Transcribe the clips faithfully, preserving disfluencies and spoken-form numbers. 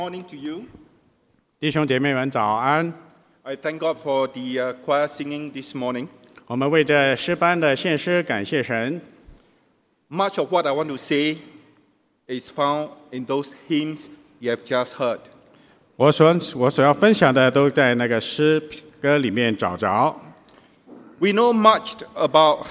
Morning to you. 弟兄姐妹们早安。 I thank God for the uh, choir singing this morning. 我们为这诗班的献诗感谢神。 Much of what I want to say is found in those hymns you have just heard. 我所我所要分享的都在那个诗歌里面找着。 We know much about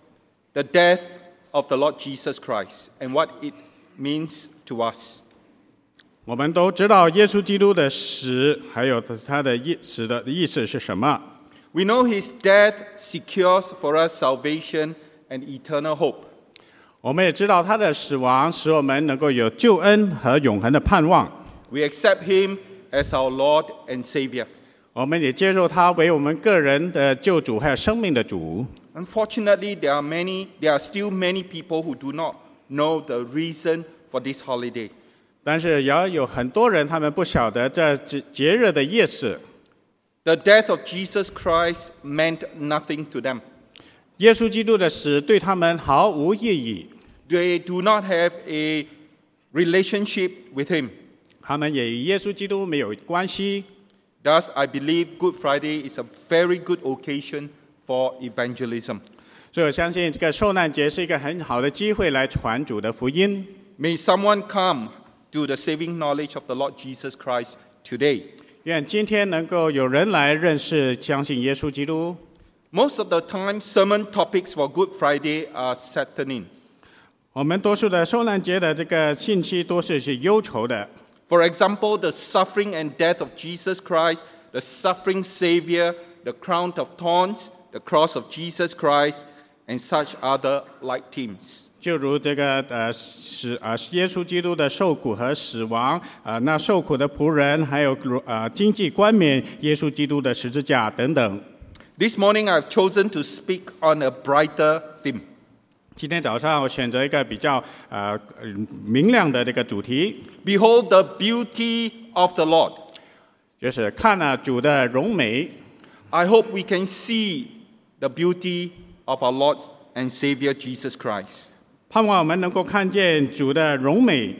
the death of the Lord Jesus Christ and what it means to us. 我们都知道耶稣基督的死，还有他的意死的意思是什么。 We know his death secures for us salvation and eternal hope. 我们也知道他的死亡使我们能够有救恩和永恒的盼望。 We accept him as our Lord and Savior. 我们也接受他为我们个人的救主，还有生命的主。 Unfortunately, there are many, there are still many people who do not know the reason for this holiday. 但是也有很多人，他们不晓得这节日的意思。 The death of Jesus Christ meant nothing to them. 耶稣基督的死对他们毫无意义。 They do not have a relationship with him. 他们也与耶稣基督没有关系。 Thus, I believe Good Friday is a very good occasion for evangelism. 所以我相信这个受难节是一个很好的机会来传主的福音。 May someone come to the saving knowledge of the Lord Jesus Christ today. 愿今天能够有人来认识、相信耶稣基督。 Most of the time, sermon topics for Good Friday are saddening. 我们多数的受难节的这个信息都是是忧愁的。 For example, the suffering and death of Jesus Christ, the suffering Savior, the crown of thorns, the cross of Jesus Christ, and such other like themes. 就如这个呃死啊耶稣基督的受苦和死亡啊、呃，那受苦的仆人，还有呃经济冠冕耶稣基督的十字架等等。 This morning I've chosen to speak on a brighter theme. 今天早上我选择一个比较呃明亮的这个主题， Behold the beauty of the Lord. 就是看了主的荣美。 I hope we can see the beauty of our Lord and Savior Jesus Christ. 盼望我们能够看见主的荣美。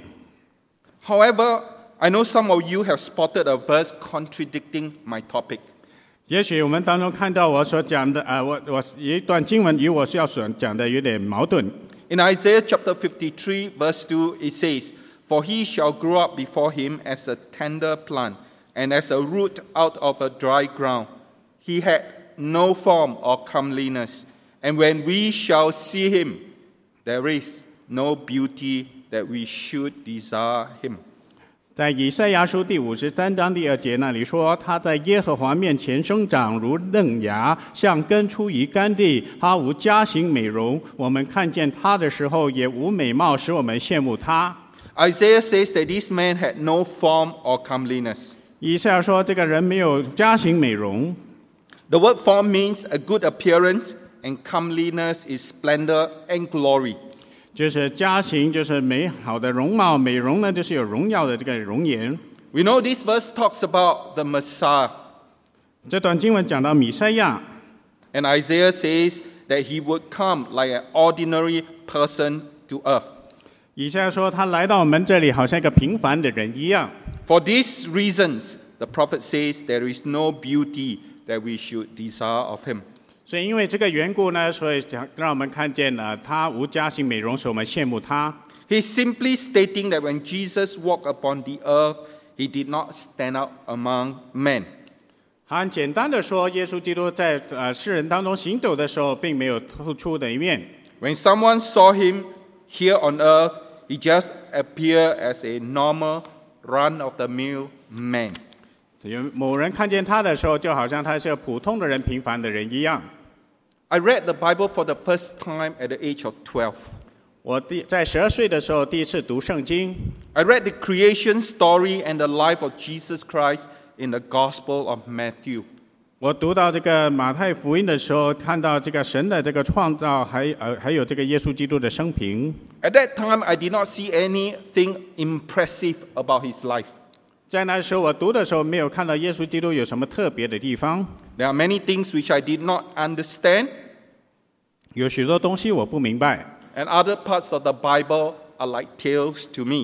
However, I know some of you have spotted a verse contradicting my topic. 也许我们当中看到我所讲的，呃，我我有一段经文与我是要所讲的有点矛盾。 In Isaiah chapter fifty-three, verse two, it says, For he shall grow up before him as a tender plant, and as a root out of a dry ground. He had no form or comeliness, and when we shall see him, there is no beauty that we should desire him. 在以赛亚书第五十三章第二节那里说，他在耶和华面前生长如嫩芽，像根出于干地，他无佳形美容。我们看见他的时候，也无美貌，使我们羡慕他。 Isaiah says that this man had no form or comeliness. 以赛亚说，这个人没有佳形美容。 The word form means a good appearance, and comeliness is splendor and glory. 就是佳形，就是美好的容貌；美容呢，就是有荣耀的这个容颜。 We know this verse talks about the Messiah. 这段经文讲到弥赛亚， And Isaiah says that he would come like an ordinary person to earth. 以赛亚说他来到我们这里，好像一个平凡的人一样。 For these reasons, the prophet says there is no beauty that we should desire of him. 所以因为这个缘故呢，所以让我们看见了他无佳形美容，使我们羡慕他。 He's simply stating that when Jesus walked upon the earth, he did not stand out among men. 很简单的说，耶稣基督在呃世人当中行走的时候，并没有突出的一面。 When someone saw him here on earth, he just appeared as a normal, run-of-the-mill man. 有某人看见他的时候，就好像他是个普通的人、平凡的人一样。 I read the Bible for the first time at the age of twelve. 我第在十二岁的时候第一次读圣经， I read the creation story and the life of Jesus Christ in the Gospel of Matthew. 我读到这个马太福音的时候，看到这个神的这个创造，还呃还有这个耶稣基督的生平。 At that time, I did not see anything impressive about his life. 在那时候我读的时候，没有看到耶稣基督有什么特别的地方。 There are many things which I did not understand. 有许多东西我不明白， And other parts of the Bible are like tales to me.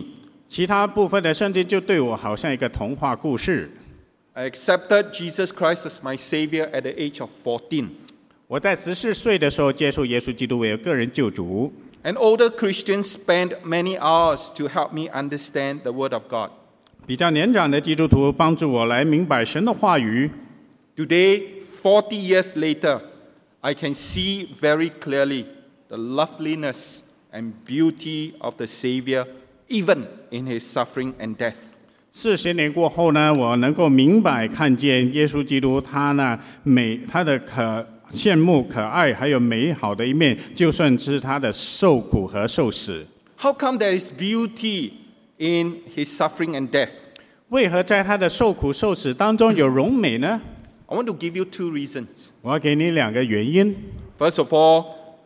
其他部分的圣经就对我好像一个童话故事。 I accepted Jesus Christ as my Savior at the age of fourteen. 我在十四岁的时候接受耶稣基督为个人救主。 An older Christian spent many hours to help me understand the Word of God. 比较年长的基督徒帮助我来明白神的话语。 Today, forty years later, I can see very clearly the loveliness and beauty of the Savior, even in his suffering and death. 四十年过后呢，我能够明白看见耶稣基督他呢美他的可羡慕、可爱，还有美好的一面，就算是他的受苦和受死。 How come there is beauty in his suffering and death? 为何在他的受苦受死当中有荣美呢？ I want to give you two reasons. 我要给你两个原因。 First of all,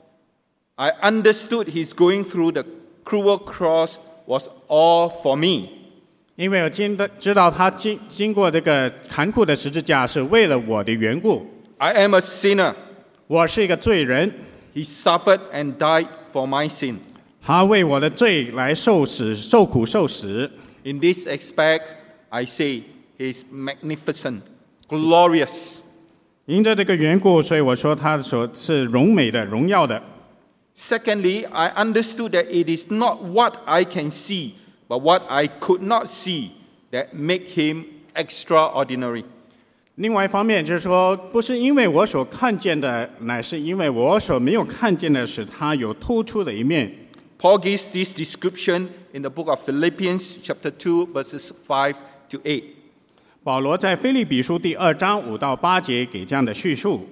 I understood his going through the cruel cross was all for me. 因为我知道他经经过这个残酷的十字架是为了我的缘故。 I am a sinner. 我是一个罪人。 He suffered and died for my sin. 他为我的罪来受死、受苦、受死。 In this aspect, I say he is magnificent, glorious. 因着这个缘故，所以我说他所是荣美的、荣耀的。 Secondly, I understood that it is not what I can see, but what I could not see that make him extraordinary. 另外一方面就是说，不是因为我所看见的，乃是因为我所没有看见的，使他有突出的一面。 Paul gives this description in the book of Philippians, chapter two, verses five to eight. 保罗在腓立比书第二章五到八节给这样的叙述。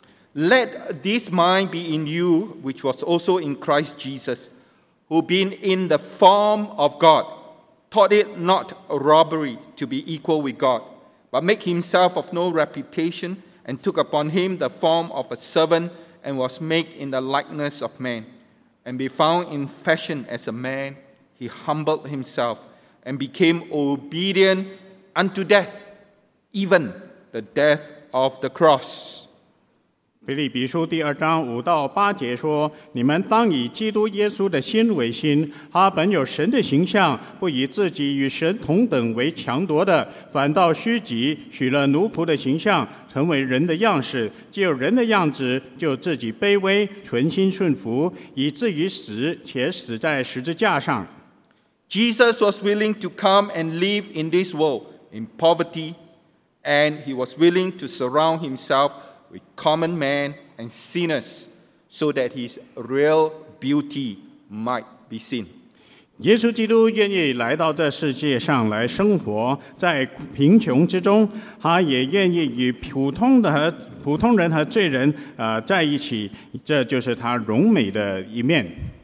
Let this mind be in you, which was also in Christ Jesus, who being in the form of God, thought it not a robbery to be equal with God, but made himself of no reputation, and took upon him the form of a servant, and was made in the likeness of man. And be found in fashion as a man, he humbled himself, and became obedient unto death, even the death of the cross. 腓立比书第二章五到八节说：“你们当以基督耶稣的心为心，他本有神的形象，不以自己与神同等为强夺的，反倒虚己，取了奴仆的形象，成为人的样式。既有人的样子，就自己卑微，存心顺服，以至于死，且死在十字架上。” Jesus was willing to come and live in this world in poverty, and he was willing to surround himself with common men and sinners, so that his real beauty might be seen. 耶稣基督愿意来到这世界上来生活，在贫穷之中，他也愿意与普通的和普通人和罪人呃在一起，这就是他荣美的一面。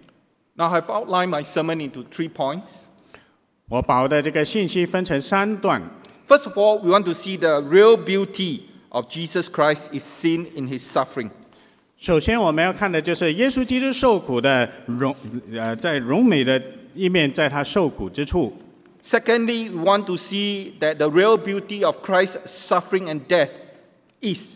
Now I've outlined my sermon into three points. 我把我的这个信息分成三段。 First of all, we want to see the real beauty of Jesus Christ is seen in his suffering. 首先，我们要看的就是耶稣基督受苦的荣，呃，在荣美的一面，在他受苦之处。 Secondly, we want to see that the real beauty of Christ's suffering and death is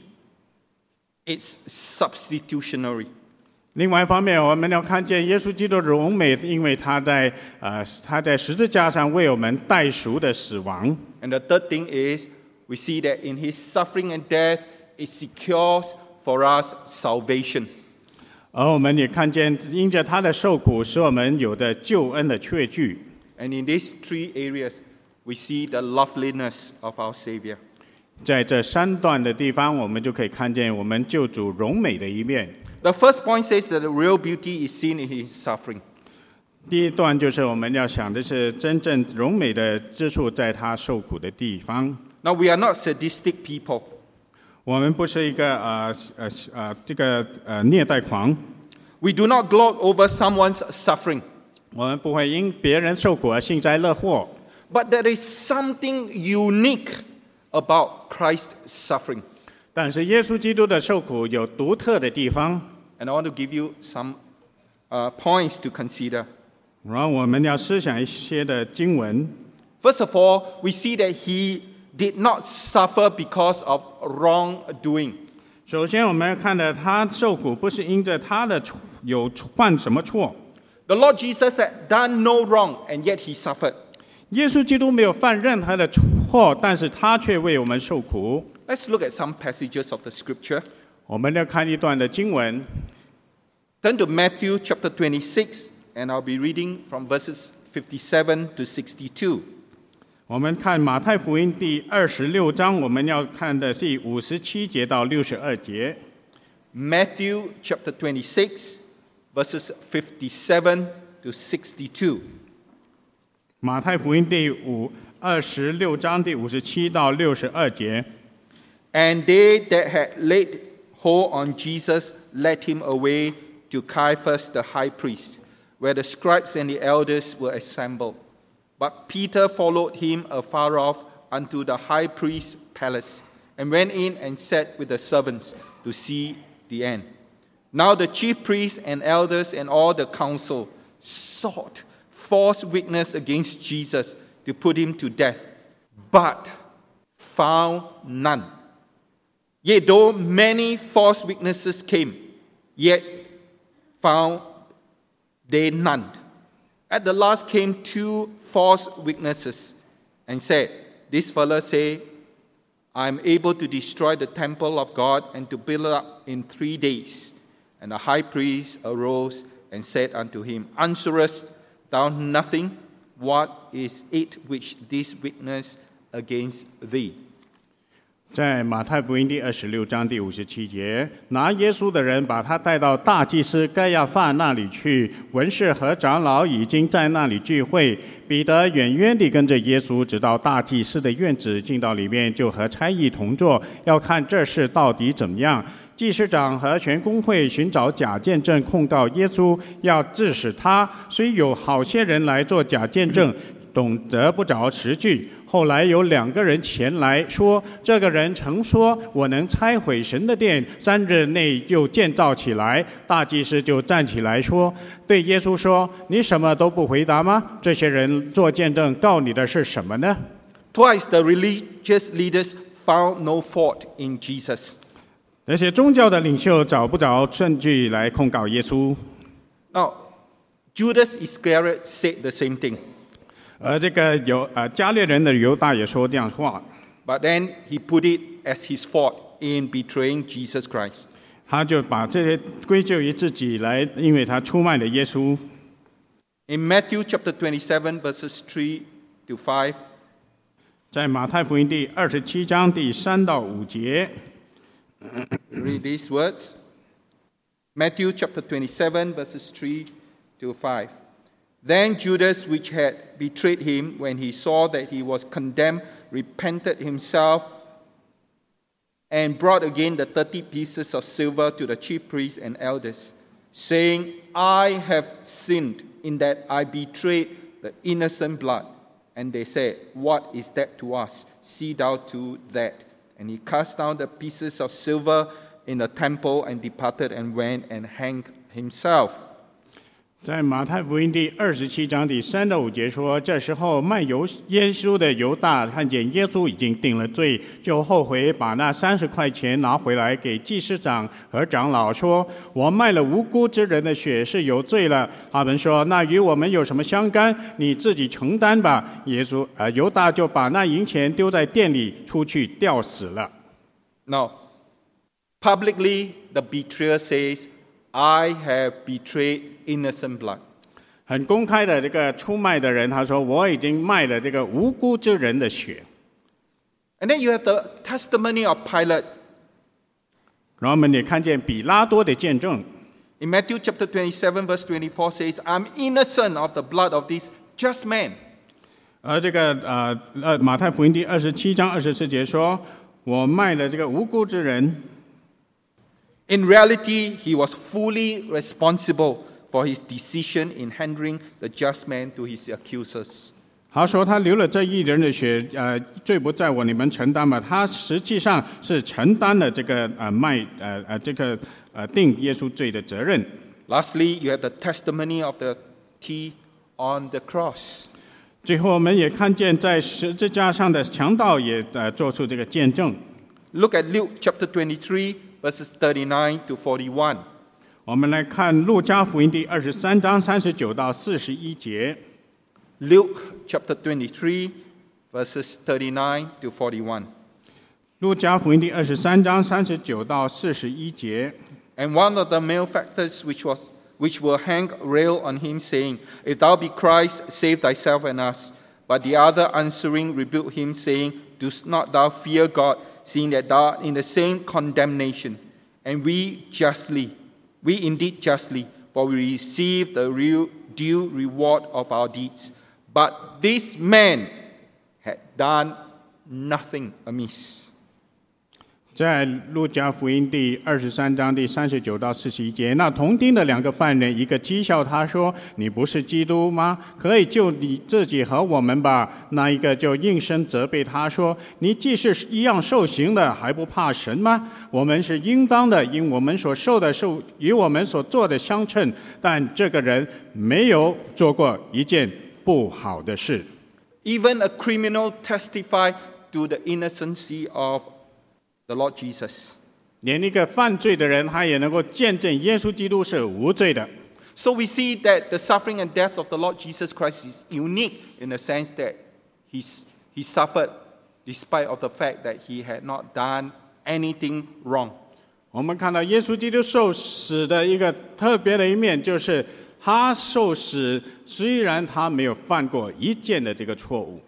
it's substitutionary. 另外一方面，我们要看见耶稣基督的荣美，因为他在呃他在十字架上为我们代赎的死亡。 And the third thing is, we see that in his suffering and death, it secures for us salvation. 而我们也看见，因着他的受苦，使我们有的救恩的确据。 And in these three areas, we see the loveliness of our Savior. 在这三段的地方，我们就可以看见我们救主荣美的一面。 The first point says that the real beauty is seen in his suffering. 第一段就是我们要想的是真正荣美的之处，在他受苦的地方。 Now, we are not sadistic people. 我们不是一个呃呃呃这个呃虐待狂。 We do not gloat over someone's suffering. 我们不会因别人受苦而幸灾乐祸。 But there is something unique about Christ's suffering. 但是耶稣基督的受苦有独特的地方。 And I want to give you some uh, points to consider. 然后我们要思想一些的经文。 First of all, we see that he did not suffer because of wrongdoing. 首先，我们要看的，他受苦不是因着他的有犯什么错。 The Lord Jesus had done no wrong, and yet he suffered. 耶稣基督没有犯任何的错，但是他却为我们受苦。 Let's look at some passages of the scripture. 我们要看一段的经文， Turn to Matthew chapter twenty-six, and I'll be reading from verses fifty-seven to sixty-two. 我们看马太福音第二十六章，我们要看的是五十七节到六十二节。 Matthew chapter twenty-six, verses fifty-seven to sixty-two. 马太福音第五二十六章第五十七到六十二节。 And they that had laid hold on Jesus led him away to Caiaphas the high priest, where the scribes and the elders were assembled. But Peter followed him afar off unto the high priest's palace, and went in and sat with the servants to see the end. Now the chief priests and elders and all the council sought false witness against Jesus to put him to death, but found none. Yet though many false witnesses came, yet found they none. At the last came two false witnesses and said, This fellow say, I am able to destroy the temple of God and to build it up in three days. And the high priest arose and said unto him, Answerest thou nothing? What is it which this witness against thee? 在马太福音第二十六章第五十七节，拿耶稣的人把他带到大祭司该亚法那里去，文士和长老已经在那里聚会。彼得远远地跟着耶稣，直到大祭司的院子，进到里面，就和差役同坐，要看这事到底怎么样。祭司长和全公会寻找假见证控告耶稣，要致死他。虽有好些人来做假见证，总得不着实据。后来有两个人前来说，这个人曾说，我能拆毁神的殿，三日内又建造起来。大祭司就站起来说，对耶稣说，你什么都不回答吗？这些人做见证告你的是什么呢？ Twice the religious leaders found no fault in Jesus. 那些宗教的领袖找不着证据来控告耶稣。 Now, Judas Iscariot said the same thing. 而这个犹呃加略人的犹大也说这样话， But then he put it as his fault in betraying Jesus Christ. 他就把这些归咎于自己来，因为他出卖了耶稣。 In Matthew chapter twenty-seven, verses three to five, 在马太福音第二十七章第三到五节， read these words. Matthew chapter twenty-seven, verses three to five. Then Judas, which had betrayed him, when he saw that he was condemned, repented himself and brought again the thirty pieces of silver to the chief priests and elders, saying, I have sinned in that I betrayed the innocent blood. And they said, What is that to us? See thou to that. And he cast down the pieces of silver in the temple and departed and went and hanged himself. 在马太福音第二十七章第三到五节说，这时候卖犹耶稣的犹大看见耶稣已经定了罪，就后悔，把那三十块钱拿回来给祭司长和长老说：“我卖了无辜之人的血，是有罪了。”他们说：“那与我们有什么相干？你自己承担吧。”耶稣呃犹大就把那银钱丢在店里，出去吊死了。 Now, publicly, the betrayer says, I have betrayed innocent blood. 很公开的这个出卖的人，他说：“我已经卖了这个无辜之人的血。” And then you have the testimony of Pilate. 然后我们也看见比拉多的见证。 In Matthew chapter twenty-seven, verse twenty-four says, I'm innocent of the blood of this just man. 而这个呃呃马太福音第二十七章二十四节说：“我卖了这个无辜之人。” In reality, he was fully responsible for his decision in handing the just man to his accusers. 他说他流了这一人的血，呃，罪不在我，你们承担吧。他实际上是承担了这个呃卖呃呃这个呃定耶稣罪的责任。 Lastly, you have the testimony of the thief on the cross. 最后，我们也看见在十字架上的强盗也呃做出这个见证。 Look at Luke chapter twenty-three, verses thirty-nine to forty-one. 我们来看路加福音第二十三章三十九到四十一节。 Luke chapter twenty-three, verses thirty-nine to forty-one. 路加福音第二十三章三十九到四十一节。 And one of the malefactors which was which were hanged railed on him, saying, If thou be Christ, save thyself and us. But the other answering rebuked him, saying, Do not thou fear God, seeing that thou art in the same condemnation. And we justly, we indeed justly, for we receive the real due reward of our deeds. But this man had done nothing amiss. 在路加福音第二十三章第三十九到四十一节，那同钉的两个犯人，一个讥笑他说：“你不是基督吗？可以救你自己和我们吧。”那一个就应声责备他说：“你既是一样受刑的，还不怕神吗？我们是应当的，因我们所受的受与我们所做的相称。但这个人没有做过一件不好的事。” Even a criminal testified to the innocency of the Lord Jesus. 连一个犯罪的人，他也能够见证耶稣基督是无罪的。 So we see that the suffering and death of the Lord Jesus Christ is unique in the sense that he's, he suffered despite of the fact that he had not done anything wrong. 我们看到耶稣基督受死的一个特别的一面，就是他受死，虽然他没有犯过一件的这个错误。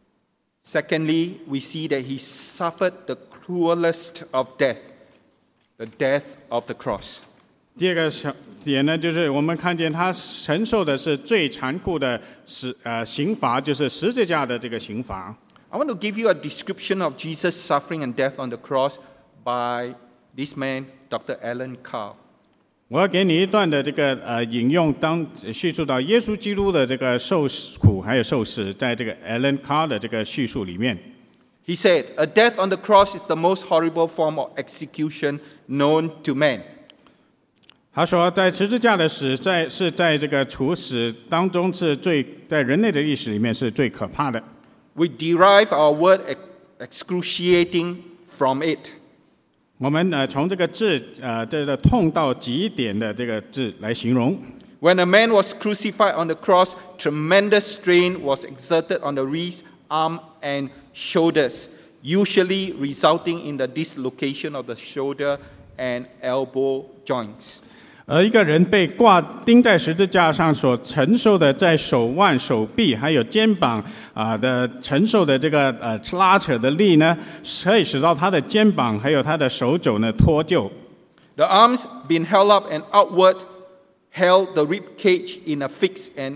Secondly, we see that he suffered the cruelest of death, the death of the cross. 第二个点呢，就是我们看见他承受的是最残酷的死呃刑罚，就是十字架的这个刑罚。 I want to give you a description of Jesus' suffering and death on the cross by this man, Doctor Alan Carr. 我要给你一段的这个呃引用，当叙述到耶稣基督的这个受苦还有受死，在这个 Alan Carr 的这个叙述里面。 He said, "A death on the cross is the most horrible form of execution known to man." 他说，在十字架的死，在是在这个处死当中是最在人类的历史里面是最可怕的。 We derive our word excruciating from it. 我们呃从这个字呃这个痛到极点的这个字来形容。 When a man was crucified on the cross, tremendous strain was exerted on the wrist, arm, and shoulders, usually resulting in the dislocation of the shoulder and elbow joints. 而一个人被挂钉在十字架上所承受的，在手腕、手臂还有肩膀啊的承受的这个呃拉扯的力呢，可以使到他的肩膀还有他的手肘呢脱臼。 The arms being held up and outward held the rib cage in a fixed and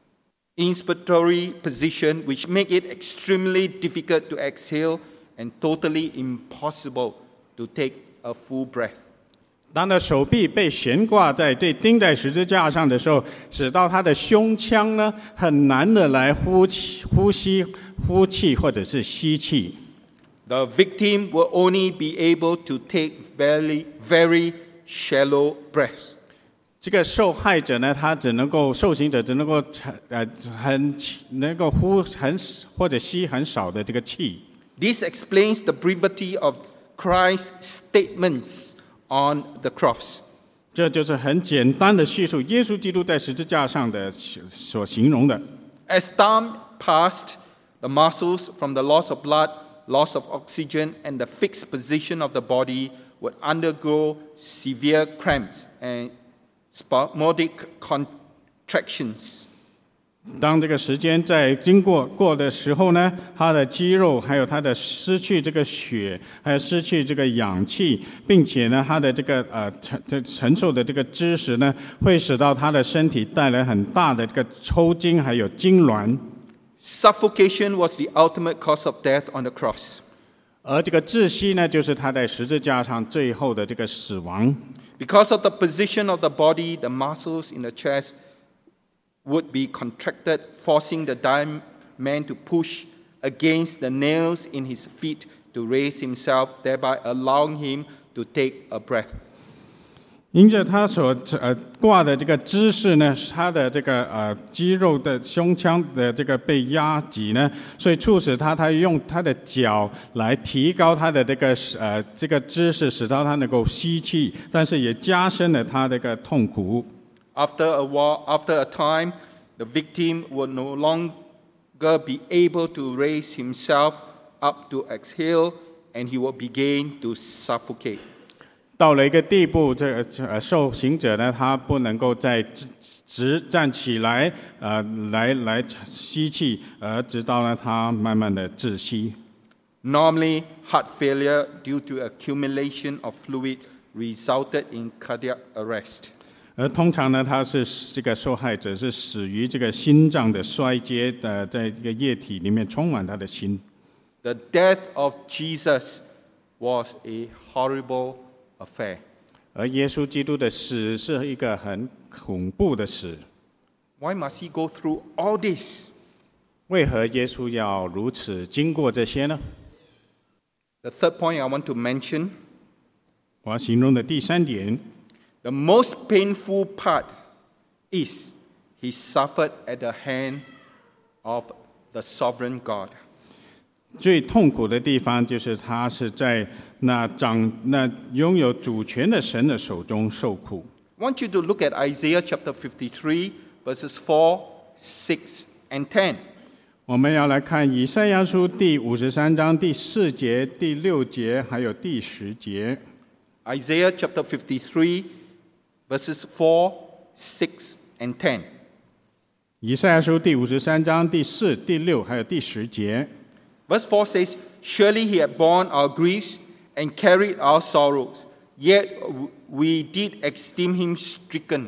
inspiratory position, which make it extremely difficult to exhale and totally impossible to take a full breath. 当他的手臂被悬挂在这钉在十字架上的时候，使到他的胸腔呢很难的来呼气、呼吸、呼气或者是吸气。 The victim will only be able to take very, very shallow breaths. 这个受害者呢，他只能够受刑者只能够呃很能够呼很或者吸很少的这个气。 This explains the brevity of Christ's statements on the cross. 这就是很简单的叙述耶稣基督在十字架上的所形容的。 As time passed, the muscles from the loss of blood, loss of oxygen, and the fixed position of the body would undergo severe cramps and spasmodic contractions. 当这个时间在经过过的时候呢，他的肌肉还有他的失去这个血，还有失去这个氧气，并且呢，他的这个呃承这承受的这个知识呢，会使到他的身体带来很大的这个抽筋，还有痉挛。 Suffocation was the ultimate cause of death on the cross. 而这个窒息呢，就是他在十字架上最后的这个死亡。 Because of the position of the body, the muscles in the chest would be contracted, forcing the dying man to push against the nails in his feet to raise himself, thereby allowing him to take a breath. 因着他所呃挂的这个姿势呢，他的这个呃肌肉的胸腔的这个被压挤呢，所以促使他他用他的脚来提高他的这个呃这个姿势，使到他能够吸气，但是也加深了他这个痛苦。 After a while, after a time, the victim would no long longer be able to raise himself up to exhale, and he will begin to suffocate. 到了一个地步，这个呃受刑者呢，他不能够再直直站起来，呃，来来吸气，而直到呢他慢慢的窒息。 Normally, heart failure due to accumulation of fluid resulted in cardiac arrest. 而通常呢，他是这个受害者是死于这个心脏的衰竭的，在这个液体里面充满他的心。 The death of Jesus was a horrible affair. 而耶稣基督的死是一个很恐怖的死。 Why must he go through all this? 为何耶稣要如此经过这些呢？ The third point I want to mention, 我要形容的第三点， the most painful part is he suffered at the hand of the sovereign God. 最痛苦的地方就是他是在那掌那拥有主权的神的手中受苦。 I want you to look at Isaiah chapter fifty-three, verses four, six, and ten. 我们要来看以赛亚书第五十三章第四节、第六节，还有第十节。 Isaiah chapter fifty-three, verses four, six, and ten. 以赛亚书第五十三章第四、第六，还有第十节。 Verse four says, Surely he had borne our griefs and carried our sorrows, yet we did esteem him stricken,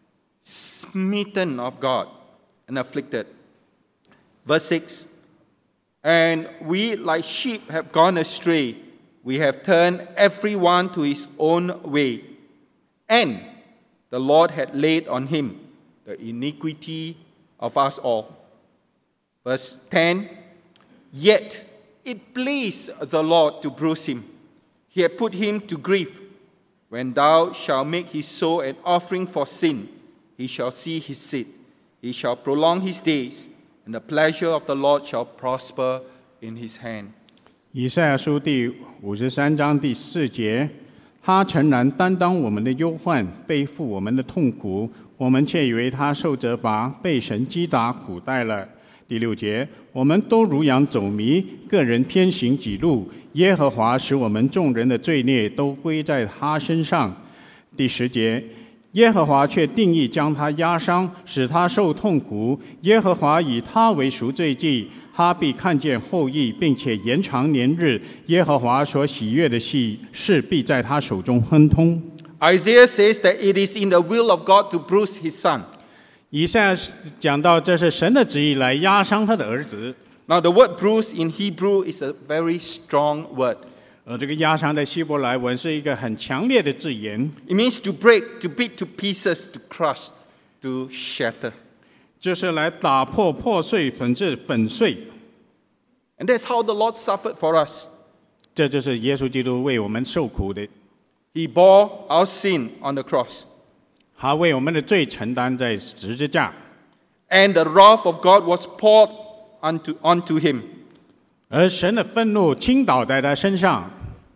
smitten of God, and afflicted. Verse six, And we like sheep have gone astray, we have turned every one to his own way, and the Lord had laid on him the iniquity of us all. Verse ten, Yet it pleased the Lord to bruise him. He had put him to grief. When thou shalt make his soul an offering for sin, he shall see his seed. He shall prolong his days, and the pleasure of the Lord shall prosper in his hand. 以赛亚书第五十三章第四节，他诚然担当我们的忧患，背负我们的痛苦，我们却以为他受责罚，被神击打，苦待了。第六节，我们都如羊走迷，个人偏行己路，耶和华使我们众人的罪孽都归在他身上。第十节，耶和华却定义将他压伤，使他受痛苦，耶和华以他为赎罪祭，他必看见后裔，并且延长年日，耶和华所喜悦的事必在他手中亨通。 Isaiah says that it is in the will of God to bruise his son. 以赛亚讲到，这是神的旨意来压伤他的儿子。 Now the word bruise in Hebrew is a very strong word. 而这个压伤在希伯来文是一个很强烈的字眼， It means to break, to beat to pieces, to crush, to shatter. 就是来打破、破碎、粉至粉碎。 And that's how the Lord suffered for us. 这就是耶稣基督为我们受苦的， He bore our sin on the cross. 他为我们的罪承担在十字架， And the wrath of God was poured onto, onto him. 而神的愤怒倾倒在他身上。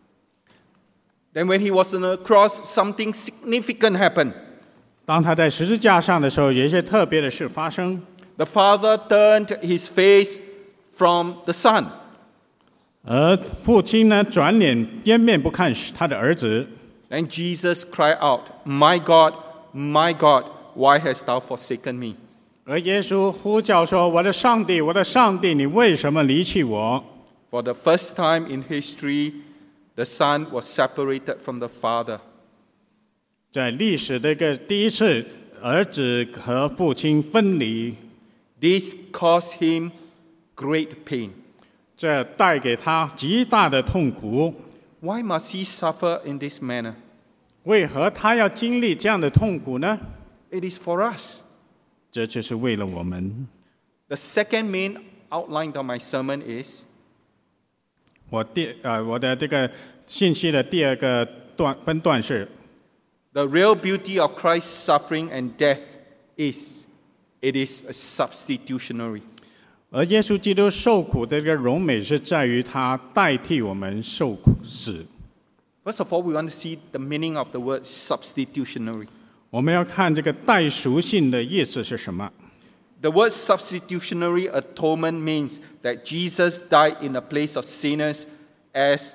Then when he was on the cross, something significant happened. 当他在十字架上的时候，有一些特别的事发生。 The Father turned his face from the Son. 而父亲呢，转脸掩面不看他的儿子。 And Jesus cried out, My God, my God, why hast thou forsaken me? 而耶稣呼叫说：“我的上帝，我的上帝，你为什么离弃我？” For the first time in history, the Son was separated from the Father. 在历史的一个第一次，儿子和父亲分离， This caused him great pain. 这带给他极大的痛苦。 Why must he suffer in this manner? 为何他要经历这样的痛苦呢？ It is for us. 这就是为了我们。 The second main outline of my sermon is 我第呃我的这个信息的第二个段分段是， the real beauty of Christ's suffering and death is it is substitutionary. 而耶稣基督受苦的这个荣美是在于他代替我们受苦死。 First of all, we want to see the meaning of the word substitutionary. 我们要看这个代赎性的意思是什么。 The word substitutionary atonement means that Jesus died in the place of sinners as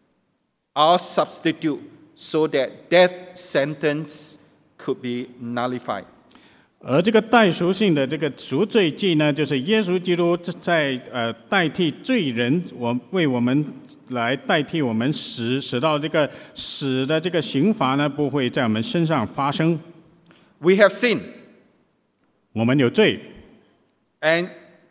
our substitute, so that death sentence could be nullified. 而这个代赎性的这个赎罪祭呢，就是耶稣基督在呃代替罪人，我为我们来代替我们死，使到这个死的这个刑罚呢，不会在我们身上发生。 We have sinned. 我们有罪， And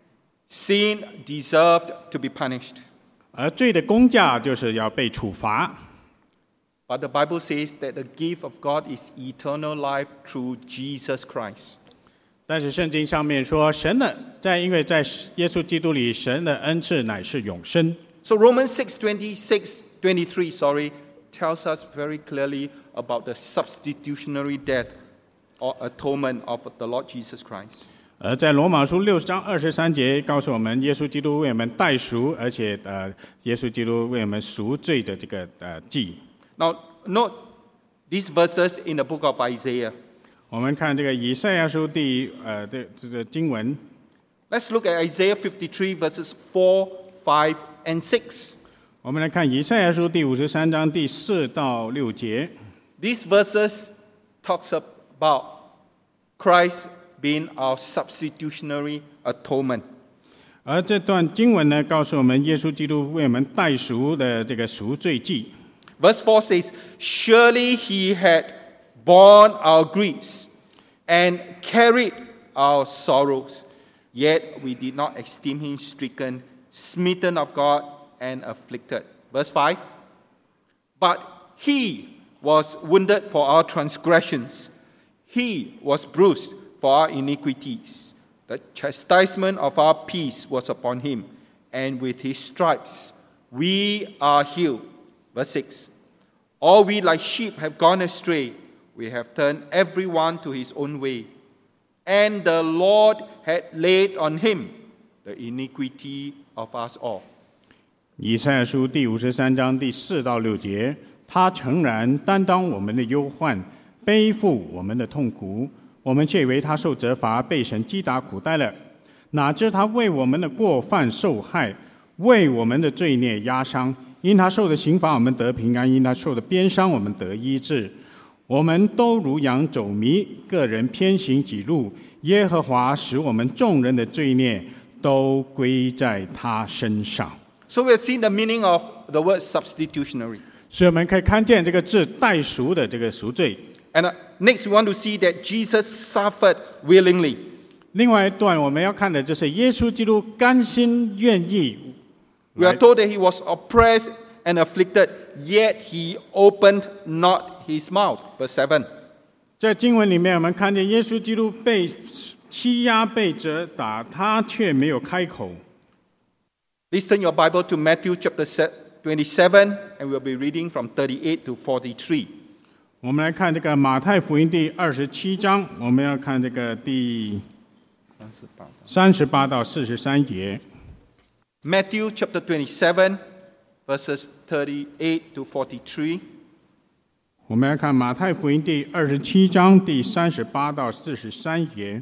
sin deserved to be punished. 而罪的工价就是要被处罚。 But the Bible says that the gift of God is eternal life through Jesus Christ. 但是圣经上面说，神的在因为在耶稣基督里，神的恩赐乃是永生。 So Romans six twenty-six, twenty-three, sorry, tells us very clearly about the substitutionary death or atonement of the Lord Jesus Christ. 而在罗马书六章二十三节告诉我们，耶稣基督为我们代赎，而且呃，耶稣基督为我们赎罪的这个呃祭。 Now, note these verses in the book of Isaiah. 我们看这个以赛亚书第呃这这个经文。 Let's look at Isaiah fifty-three verses four, five, and six. 我们来看以赛亚书第五十三章第四到六节。 These verses talks about Christ being our substitutionary atonement. 而这段经文呢，告诉我们耶稣基督为我们代赎的这个赎罪祭。 Verse four says, "Surely he had borne our griefs and carried our sorrows, yet we did not esteem him stricken, smitten of God, and afflicted." Verse five, "But he was wounded for our transgressions, he was bruised for our iniquities. The chastisement of our peace was upon him, and with his stripes we are healed." Verse six, "All we like sheep have gone astray. We have turned everyone to his own way. And the Lord had laid on him the iniquity of us all." 以赛亚书第五十三章第四到六节，他诚然担当我们的忧患，背负我们的痛苦，我们却以为他受责罚，被神击打苦待了。哪知他为我们的过犯受害，为我们的罪孽压伤。因他受的刑罚，我们得平安；因他受的鞭伤，我们得医治。我们都如羊走迷，个人偏行己路。耶和华使我们众人的罪孽都归在他身上。 So we have seen the meaning of the word substitutionary. 所以我们可以看见这个字代赎的这个赎罪。 And next we want to see that Jesus suffered willingly. 另外一段我们要看的就是耶稣基督甘心愿意。 We are told that he was oppressed and afflicted, yet he opened not his mouth. Verse seven. 在经文里面，我们看见耶稣基督被欺压、被责打，他却没有开口。 Please turn your Bible to Matthew chapter twenty-seven, and we'll be reading from thirty-eight to forty-three. 我们来看这个马太福音第二十七章，我们要看这个第三十八到四十三节。 Matthew chapter twenty-seven, verses thirty-eight to forty-three. 我们来看马太福音第二十七章第三十八到四十三节。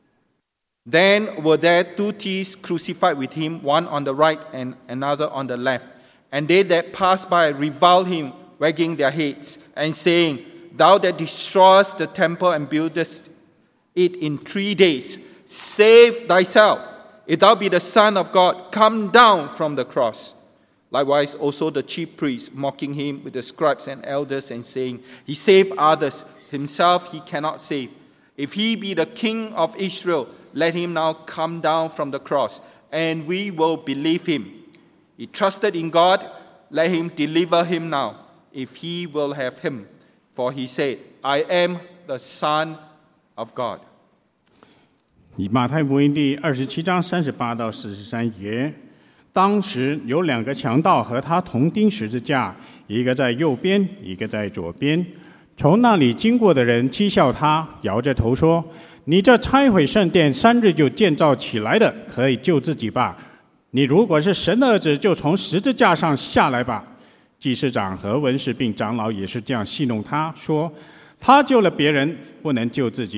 Then were there two thieves crucified with him, one on the right and another on the left. And they that passed by reviled him, wagging their heads, and saying, "Thou that destroyest the temple and buildest it in three days, save thyself. If thou be the Son of God, come down from the cross." Likewise also the chief priests, mocking him with the scribes and elders, and saying, "He saved others, himself he cannot save. If he be the King of Israel, let him now come down from the cross, and we will believe him. He trusted in God, let him deliver him now, if he will have him. For he said, I am the Son of God." 以马太福音第二十七章三十八到四十三节，当时有两个强盗和他同钉十字架，一个在右边，一个在左边。从那里经过的人讥笑他，摇着头说：“你这拆毁圣殿三日就建造起来的，可以救自己吧？你如果是神的儿子，就从十字架上下来吧。”祭司长和文士并长老也是这样戏弄他，说：“他救了别人，不能救自己。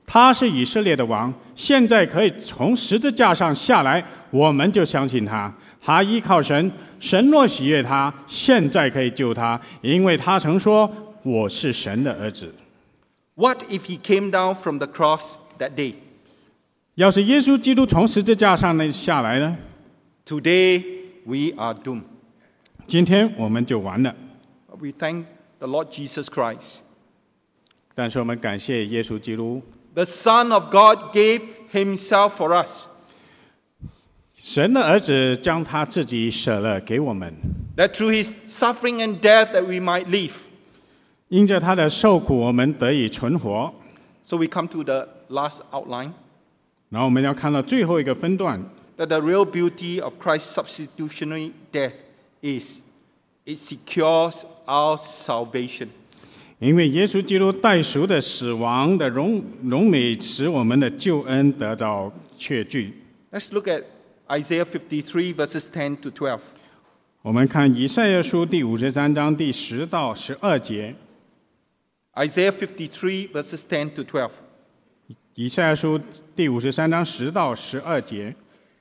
他是以色列的王，现在可以从十字架上下来，我们就相信他。他依靠神，神若喜悦他，现在可以救他，因为他曾说：“我是神的儿子。” What if he came down from the cross that day? 要是耶稣基督从十字架上下来呢？ Today we are doomed. 今天我们就完了。 We thank the Lord Jesus Christ. 但是我们感谢耶稣基督， The Son of God gave himself for us. 神的儿子将他自己舍了给我们， That through his suffering and death that we might live. 因着他的受苦，我们得以存活。 So we come to the last outline. 然后我们要看到最后一个分段， That the real beauty of Christ's substitutionary death is it secures our salvation. 因为耶稣基督代赎的死亡的荣荣美，使我们的救恩得到确据。 Let's look at Isaiah fifty-three verses ten to twelve. 我们看以赛亚书第五十三章第十到十二节。 Isaiah fifty-three verses ten to twelve. 以赛亚书第五十三章十到十二节。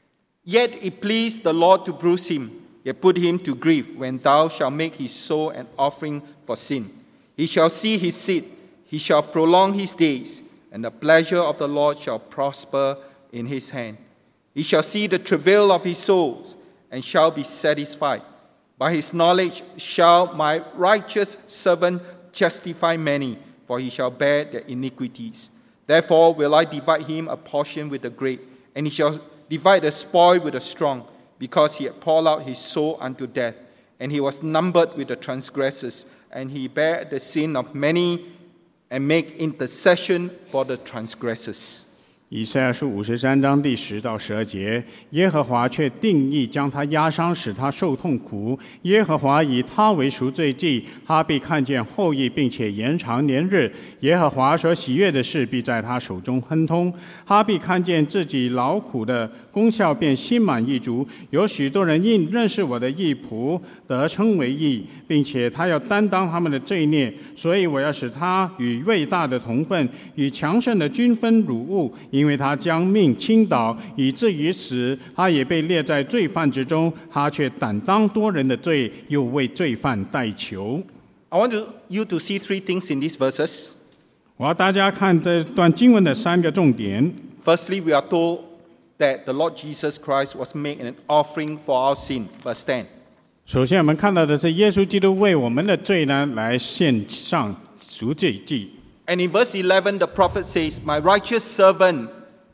Yet it pleased the Lord to bruise him, yet put him to grief, when thou shalt make his soul an offering for sin. He shall see his seed, he shall prolong his days, and the pleasure of the Lord shall prosper in his hand. He shall see the travail of his soul, and shall be satisfied. By his knowledge shall my righteous servant justify many, for he shall bear their iniquities. Therefore will I divide him a portion with the great, and he shall divide the spoil with the strong, because he had poured out his soul unto death, and he was numbered with the transgressors, and he bare the sin of many, and make intercession for the transgressors. 以赛亚书五十三章第十到十二节，耶和华却定义将他压伤，使他受痛苦。耶和华以他为赎罪祭，他必看见后裔，并且延长年日。耶和华所喜悦的事，必在他手中亨通。他必看见自己劳苦的功效，便心满意足。有许多人因认识我的义仆，得称为义，并且他要担当他们的罪孽，所以我要使他与伟大的同分，与强盛的均分辱物。因为他将命倾倒，以至于死，他也被列在罪犯之中，他却担当多人的罪，又为罪犯代求。 I want to, you to see three things in these verses. 我要大家看这段经文的三个重点。 Firstly, we are told that the Lord Jesus Christ was made an offering for our sin. Verse ten. 首先，我们看到的是耶稣基督为我们的罪呢来献上赎罪祭。 And in verse eleven, the prophet says, My righteous servant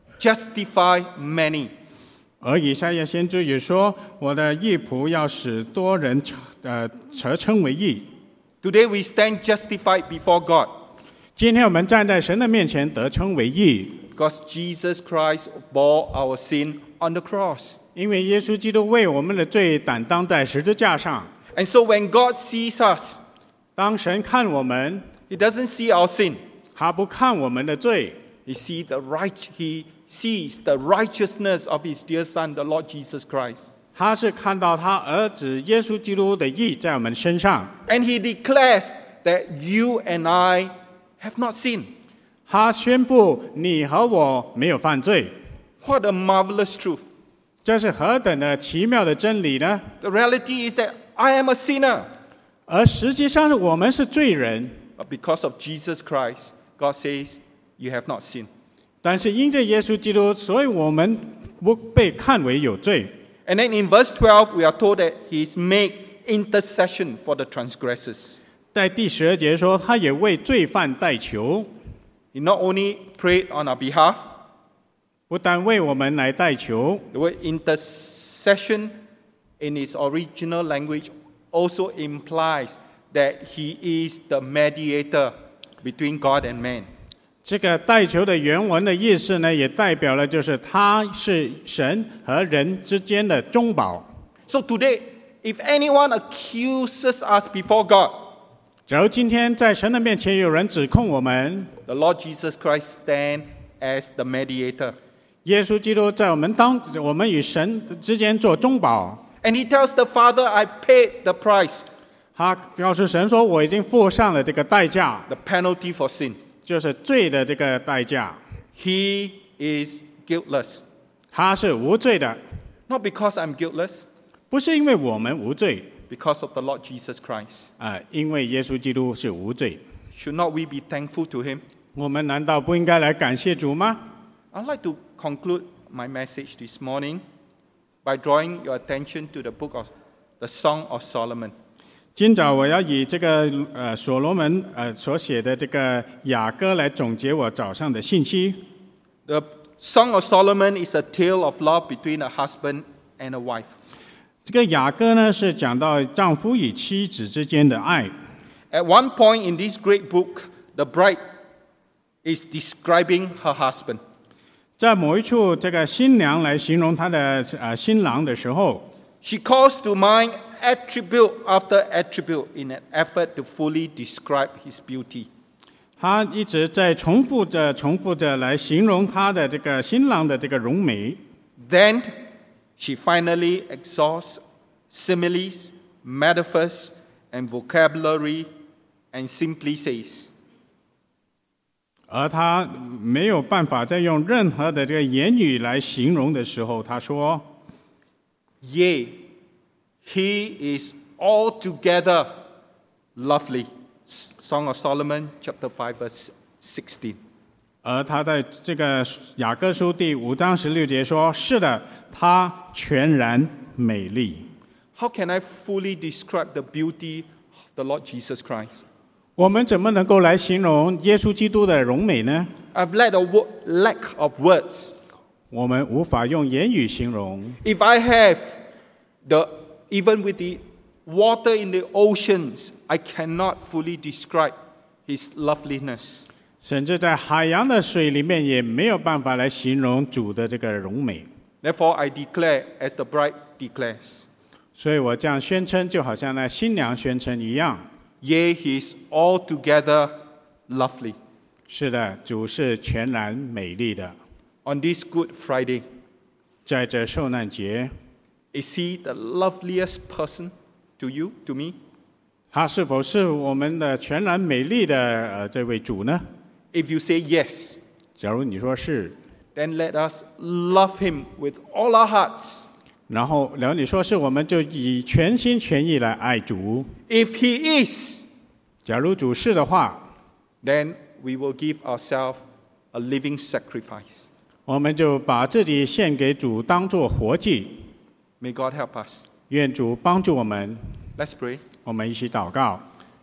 justify many. 而以赛亚先知也说：“我的义仆要使多人呃得称为义。” Today we stand justified before God 今天我们站在神的面前得称为义， because Jesus Christ bore our sin on the cross. 因为耶稣基督为我们的罪担当在十字架上。 And so when God sees us, 当神看我们， He doesn't see our sin. 他不看我们的罪， He sees the right. He sees the righteousness of His dear Son, the Lord Jesus Christ. 他是看到他儿子耶稣基督的义在我们身上。 And He declares that you and I have not sinned. 他宣布你和我没有犯罪。 What a marvelous truth. 这是何等的奇妙的真理呢？ The reality is that I am a sinner. 而实际上是我们是罪人， But because of Jesus Christ, God says, you have not sinned. 但是因着耶稣基督，所以我们不被看为有罪。 And then in verse twelve, we are told that He's made intercession for the transgressors. 在第十二节说，他也为罪犯代求， He not only prayed on our behalf, 不但为我们来代求， the word intercession in its original language also implies that He is the mediator between God and man. 这个代求的原文的意思呢，也代表了就是他是神和人之间的中保。 So today, if anyone accuses us before God, 假如今天在神的面前有人指控我们， the Lord Jesus Christ stands as the mediator. 耶稣基督在我们当我们与神之间做中保。 And He tells the Father, I paid the price, 他告诉神说：“我已经付上了这个代价， the penalty for sin. 就是罪的这个代价。 He is guiltless. 他是无罪的， Not because I'm guiltless, 不是因为我们无罪， because of the Lord Jesus Christ. 啊、因为耶稣基督是无罪。 Should not we be thankful to him? 我们难道不应该来感谢主吗？ I'd like to conclude my message this morning by drawing your attention to the book of the Song of Solomon. 今早我要以这个呃所罗门呃所写的这个雅歌来总结我早上的信息。 The Song of Solomon is a tale of love between a husband and a wife. 这个雅歌呢是讲到丈夫与妻子之间的爱。 At one point in this great book, the bride is describing her husband. 在某一处，这个新娘来形容她的呃新郎的时候， She calls to mind attribute after attribute in an effort to fully describe his beauty. 她一直在重复着、重复着来形容她的这个新郎的这个容美。 Then she finally exhausts similes, metaphors, and vocabulary and simply says, 而她没有办法再用任何的这个言语来形容的时候，她说 Yea, he is altogether lovely. Song of Solomon, chapter five, verse sixteen. 而她在这个雅歌书第五章十六节说：“是的，她全然美丽。” How can I fully describe the beauty of the Lord Jesus Christ? 我们怎么能够来形容耶稣基督的荣美呢？ I've lack a wo- lack of words. 我们无法用言语形容。 If I have the, even with the water in the oceans, I cannot fully describe his loveliness. 甚至在海洋的水里面也没有办法来形容主的这个荣美。 Therefore, I declare as the bride declares, 所以我这样宣称，就好像那新娘宣称一样。 Yea, he is altogether lovely. 是的，主是全然美丽的。 On this Good Friday, 在这受难节， is he the loveliest person to you, to me? 他是否是我们的全然美丽的呃这位主呢？ If you say yes, 假如你说是， then let us love him with all our hearts. 然后然后你说是，我们就以全心全意来爱主。 If he is, 假如主是的话， then we will give ourselves a living sacrifice. 我们就把自己献给主，当作活祭。 May God help us. 愿主帮助我们， Let's pray. 我们一起祷告。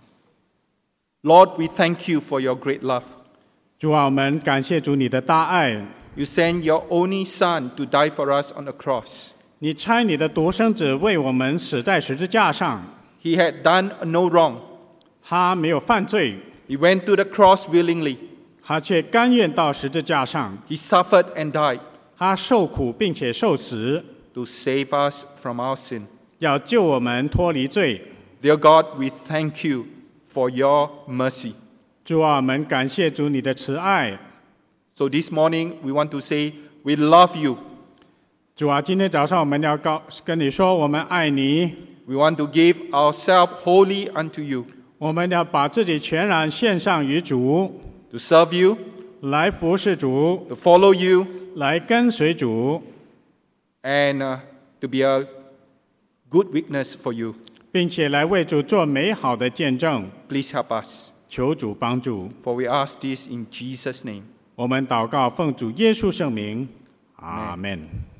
Lord, we thank you for your great love. 主啊，我们感谢主你的大爱， You sent your only Son to die for us on the cross. 你差你的独生子为我们死在十字架上， He had done no wrong. 他没有犯罪， He went to the cross willingly. 他却甘愿到十字架上， He suffered and died 他受苦并且受死， to save us from our sin. 要救我们脱离罪。 Dear God, we thank you for your mercy. 主啊，我们感谢主你的慈爱。 So this morning, we want to say, we love you. 主啊，今天早上我们要告跟你说，我们爱你， We want to give ourselves wholly unto you, 我们要把自己全然献上于主， to serve you, 来服侍主， to follow you, 来跟随主， and uh, to be a good witness for you. 并且来为主做美好的见证。 Please help us, 求主帮助， for we ask this in Jesus' name. 我们祷告，奉主耶稣圣名，阿门。